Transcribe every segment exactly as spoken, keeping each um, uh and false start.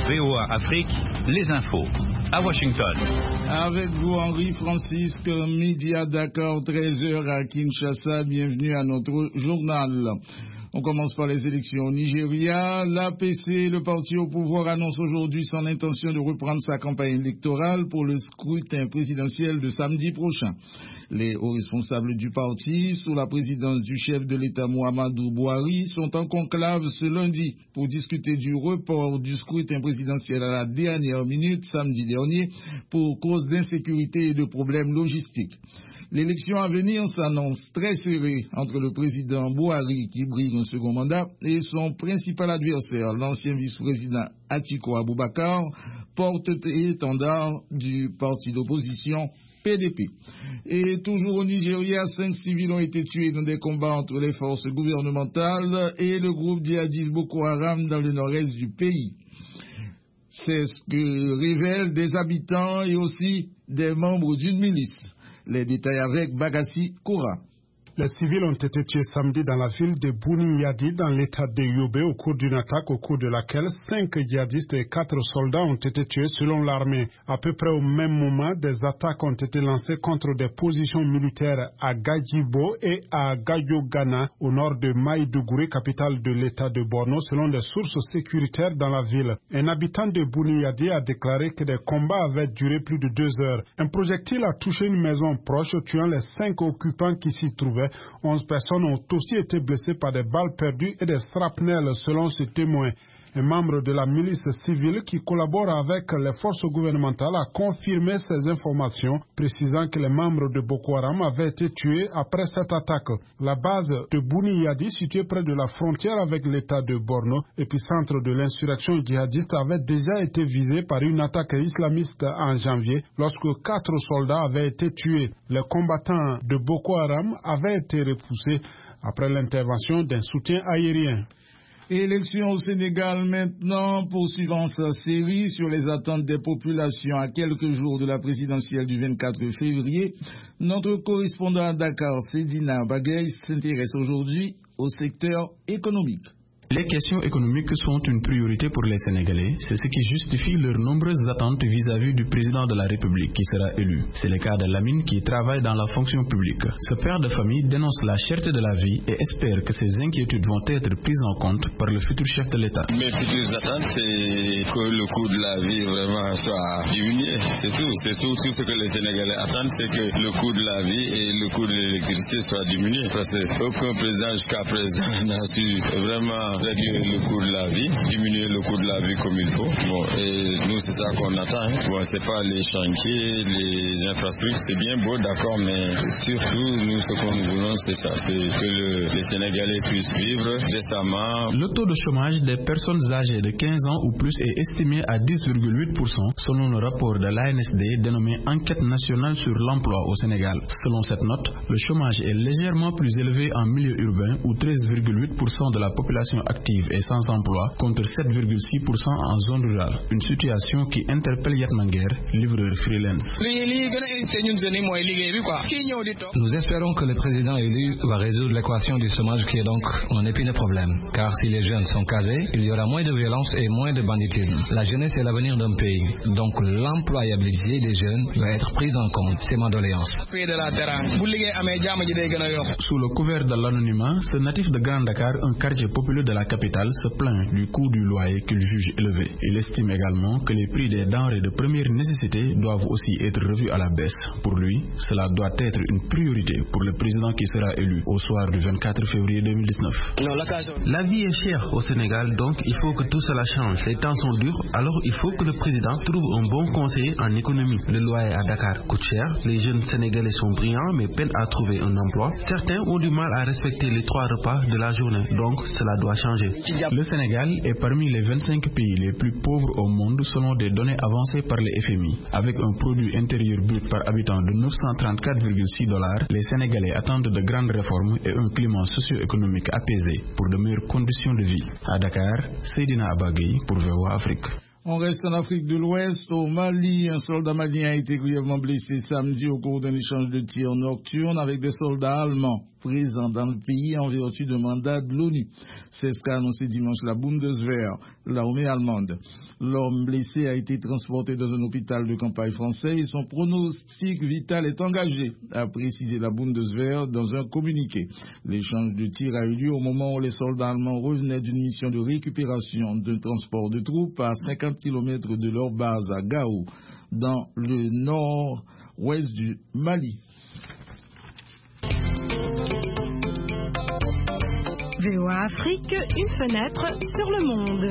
V O A Afrique, les infos. À Washington. Avec vous, Henri-Francisque, midi à Dakar, treize heures à Kinshasa. Bienvenue à notre journal. On commence par les élections au Nigeria. L'A P C, le parti au pouvoir, annonce aujourd'hui son intention de reprendre sa campagne électorale pour le scrutin présidentiel de samedi prochain. Les hauts responsables du parti, sous la présidence du chef de l'État Muhammadu Buhari, sont en conclave ce lundi pour discuter du report du scrutin présidentiel à la dernière minute, samedi dernier, pour cause d'insécurité et de problèmes logistiques. L'élection à venir s'annonce très serrée entre le président Buhari, qui brille un second mandat, et son principal adversaire, l'ancien vice-président Atiku Abubakar, porte-étendard du parti d'opposition P D P. Et toujours au Nigeria, cinq civils ont été tués dans des combats entre les forces gouvernementales et le groupe djihadiste Boko Haram dans le nord-est du pays. C'est ce que révèlent des habitants et aussi des membres d'une milice. Les détails avec Bagassi Koura. Les civils ont été tués samedi dans la ville de Bouni-Yadi, dans l'état de Yobe, au cours d'une attaque au cours de laquelle cinq djihadistes et quatre soldats ont été tués selon l'armée. À peu près au même moment, des attaques ont été lancées contre des positions militaires à Gajibo et à Gayogana, au nord de Maïdougouri, capitale de l'état de Borno, selon des sources sécuritaires dans la ville. Un habitant de Bouni-Yadi a déclaré que des combats avaient duré plus de deux heures. Un projectile a touché une maison proche, tuant les cinq occupants qui s'y trouvaient. Onze personnes ont aussi été blessées par des balles perdues et des shrapnels, selon ce témoin. Un membre de la milice civile qui collabore avec les forces gouvernementales a confirmé ces informations, précisant que les membres de Boko Haram avaient été tués après cette attaque. La base de Bouni-Yadi, située près de la frontière avec l'état de Borno, épicentre de l'insurrection djihadiste, avait déjà été visée par une attaque islamiste en janvier, lorsque quatre soldats avaient été tués. Les combattants de Boko Haram avaient été repoussés après l'intervention d'un soutien aérien. Élection au Sénégal maintenant, poursuivant sa série sur les attentes des populations à quelques jours de la présidentielle du vingt-quatre février. Notre correspondant à Dakar, Sedina Bagay, s'intéresse aujourd'hui au secteur économique. Les questions économiques sont une priorité pour les Sénégalais. C'est ce qui justifie leurs nombreuses attentes vis-à-vis du président de la République qui sera élu. C'est le cas de Lamine qui travaille dans la fonction publique. Ce père de famille dénonce la cherté de la vie et espère que ces inquiétudes vont être prises en compte par le futur chef de l'État. Mes futures attentes, c'est que le coût de la vie vraiment soit diminué. C'est tout. C'est surtout ce que les Sénégalais attendent, c'est que le coût de la vie et le coût de l'électricité soit diminué. Parce qu'aucun président jusqu'à présent n'a su vraiment réduire le coût de la vie, diminuer le coût de la vie comme il faut. Bon, et nous, c'est ça qu'on attend. Hein. Bon, c'est pas les chantiers, les infrastructures, c'est bien beau, d'accord, mais surtout, nous, ce qu'on nous voulons, c'est ça, c'est que le, les Sénégalais puissent vivre décemment. Le taux de chômage des personnes âgées de quinze ans ou plus est estimé à dix virgule huit pour cent, selon le rapport de l'A N S D dénommé Enquête nationale sur l'emploi au Sénégal. Selon cette note, le chômage est légèrement plus élevé en milieu urbain, où treize virgule huit pour cent de la population active et sans emploi, contre sept virgule six pour cent en zone rurale. Une situation qui interpelle Yatmanger, livreur freelance. Nous espérons que le président élu va résoudre l'équation du chômage qui est donc un épineux problème. Car si les jeunes sont casés, il y aura moins de violence et moins de banditisme. La jeunesse est l'avenir d'un pays. Donc l'employabilité des jeunes doit être prise en compte. C'est ma doléance. Sous le couvert de l'anonymat, ce natif de Grand Dakar, un quartier populaire de la capitale, se plaint du coût du loyer qu'il juge élevé. Il estime également que les prix des denrées de première nécessité doivent aussi être revus à la baisse. Pour lui, cela doit être une priorité pour le président qui sera élu au soir du vingt-quatre février deux mille dix-neuf. La vie est chère au Sénégal, donc il faut que tout cela change. Les temps sont durs, alors il faut que le président trouve un bon conseiller en économie. Le loyer à Dakar coûte cher, les jeunes Sénégalais sont brillants mais peinent à trouver un emploi. Certains ont du mal à respecter les trois repas de la journée, donc cela doit changer. Le Sénégal est parmi les vingt-cinq pays les plus pauvres au monde selon des données avancées par le F M I. Avec un produit intérieur brut par habitant de neuf cent trente-quatre virgule six dollars, les Sénégalais attendent de grandes réformes et un climat socio-économique apaisé pour de meilleures conditions de vie. À Dakar, Seydina Abagay pour V O A Afrique. On reste en Afrique de l'Ouest. Au Mali, un soldat malien a été grièvement blessé samedi au cours d'un échange de tirs nocturnes avec des soldats allemands. présents dans le pays en vertu d'un mandat de l'ONU. C'est ce qu'a annoncé dimanche la Bundeswehr, l'armée allemande. L'homme blessé a été transporté dans un hôpital de campagne français et son pronostic vital est engagé, a précisé la Bundeswehr dans un communiqué. L'échange de tirs a eu lieu au moment où les soldats allemands revenaient d'une mission de récupération d'un transport de troupes à cinquante kilomètres de leur base à Gao, dans le nord-ouest du Mali. V O A Afrique, une fenêtre sur le monde.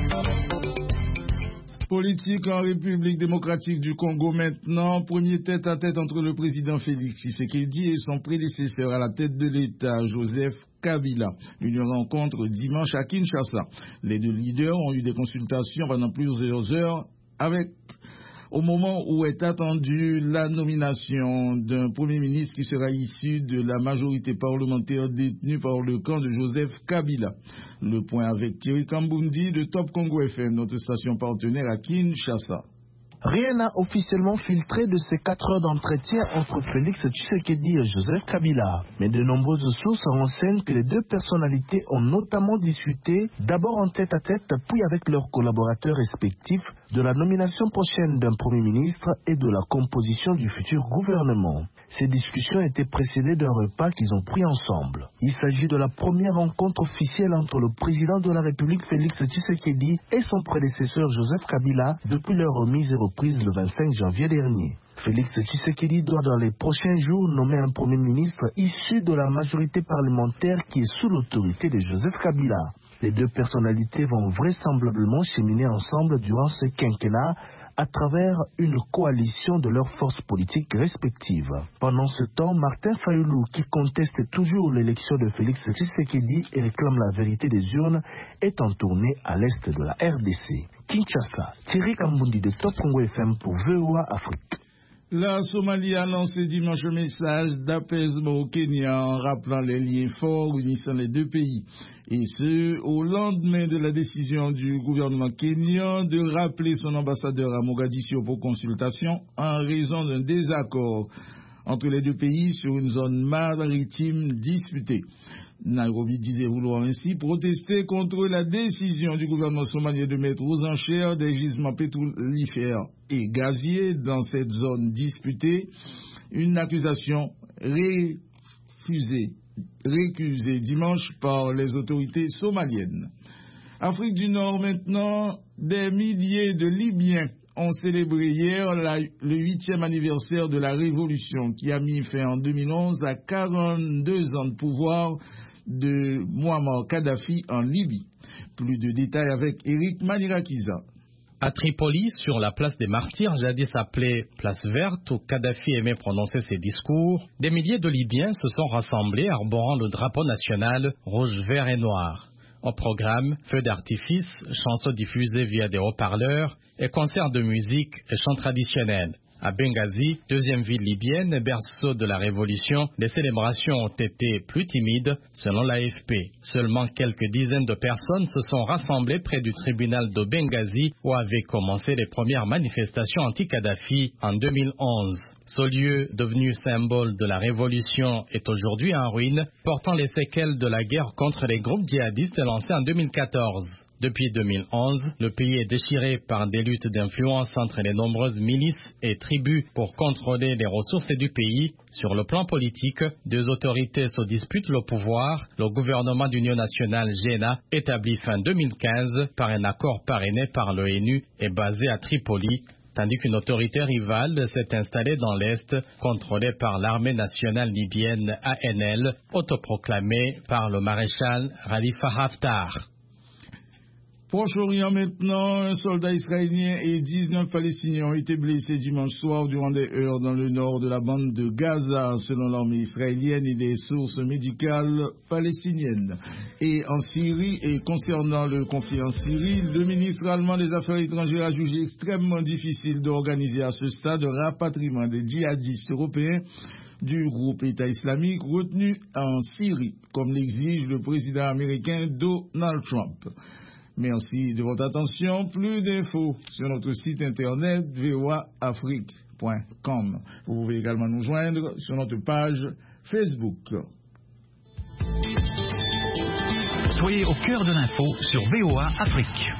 Politique en République démocratique du Congo maintenant. Premier tête-à-tête entre le président Félix Tshisekedi et son prédécesseur à la tête de l'État, Joseph Kabila. Une rencontre dimanche à Kinshasa. Les deux leaders ont eu des consultations pendant plusieurs heures avec... au moment où est attendue la nomination d'un Premier ministre qui sera issu de la majorité parlementaire détenue par le camp de Joseph Kabila. Le point avec Thierry Kambundi de Top Congo F M, notre station partenaire à Kinshasa. Rien n'a officiellement filtré de ces quatre heures d'entretien entre Félix Tshisekedi et Joseph Kabila. Mais de nombreuses sources renseignent que les deux personnalités ont notamment discuté, d'abord en tête-à-tête, puis avec leurs collaborateurs respectifs, de la nomination prochaine d'un Premier ministre et de la composition du futur gouvernement. Ces discussions étaient précédées d'un repas qu'ils ont pris ensemble. Il s'agit de la première rencontre officielle entre le président de la République Félix Tshisekedi et son prédécesseur Joseph Kabila depuis leur remise et reprise le vingt-cinq janvier dernier. Félix Tshisekedi doit dans les prochains jours nommer un Premier ministre issu de la majorité parlementaire qui est sous l'autorité de Joseph Kabila. Les deux personnalités vont vraisemblablement cheminer ensemble durant ce quinquennat à travers une coalition de leurs forces politiques respectives. Pendant ce temps, Martin Fayulu, qui conteste toujours l'élection de Félix Tshisekedi et réclame la vérité des urnes, est en tournée à l'est de la R D C. Kinshasa, Thierry Kambundi de Top Congo F M pour V O A Afrique. La Somalie a lancé dimanche un message d'apaisement au Kenya en rappelant les liens forts unissant les deux pays. Et ce, au lendemain de la décision du gouvernement kenyan de rappeler son ambassadeur à Mogadiscio pour consultation en raison d'un désaccord entre les deux pays sur une zone maritime disputée. Nairobi disait vouloir ainsi protester contre la décision du gouvernement somalien de mettre aux enchères des gisements pétrolifères et gaziers dans cette zone disputée, une accusation réfusée, récusée dimanche par les autorités somaliennes. Afrique du Nord maintenant, des milliers de Libyens ont célébré hier la, le huitième anniversaire de la révolution qui a mis fin en deux mille onze à quarante-deux ans de pouvoir de Muammar Kadhafi en Libye. Plus de détails avec Eric Manirakiza. À Tripoli, sur la place des Martyrs, jadis appelée place verte, où Kadhafi aimait prononcer ses discours, des milliers de Libyens se sont rassemblés arborant le drapeau national rouge, vert et noir. Au programme, feux d'artifice, chansons diffusées via des haut-parleurs et concerts de musique et chants traditionnels. À Benghazi, deuxième ville libyenne, berceau de la révolution, les célébrations ont été plus timides, selon l'A F P. Seulement quelques dizaines de personnes se sont rassemblées près du tribunal de Benghazi où avaient commencé les premières manifestations anti-Kadhafi en deux mille onze. Ce lieu, devenu symbole de la révolution, est aujourd'hui en ruine, portant les séquelles de la guerre contre les groupes djihadistes lancés en deux mille quatorze. Depuis deux mille onze, le pays est déchiré par des luttes d'influence entre les nombreuses milices et tribus pour contrôler les ressources du pays. Sur le plan politique, deux autorités se disputent le pouvoir. Le gouvernement d'union nationale G N A, établi fin deux mille quinze par un accord parrainé par l'ONU, est basé à Tripoli, tandis qu'une autorité rivale s'est installée dans l'Est, contrôlée par l'armée nationale libyenne A N L, autoproclamée par le maréchal Khalifa Haftar. Proche-Orient maintenant, un soldat israélien et dix-neuf Palestiniens ont été blessés dimanche soir durant des heures dans le nord de la bande de Gaza, selon l'armée israélienne et des sources médicales palestiniennes. Et en Syrie, et concernant le conflit en Syrie, le ministre allemand des Affaires étrangères a jugé extrêmement difficile d'organiser à ce stade le rapatriement des djihadistes européens du groupe État islamique retenu en Syrie, comme l'exige le président américain Donald Trump. Merci de votre attention. Plus d'infos sur notre site internet v o a afrique point com. Vous pouvez également nous joindre sur notre page Facebook. Soyez au cœur de l'info sur V O A Afrique.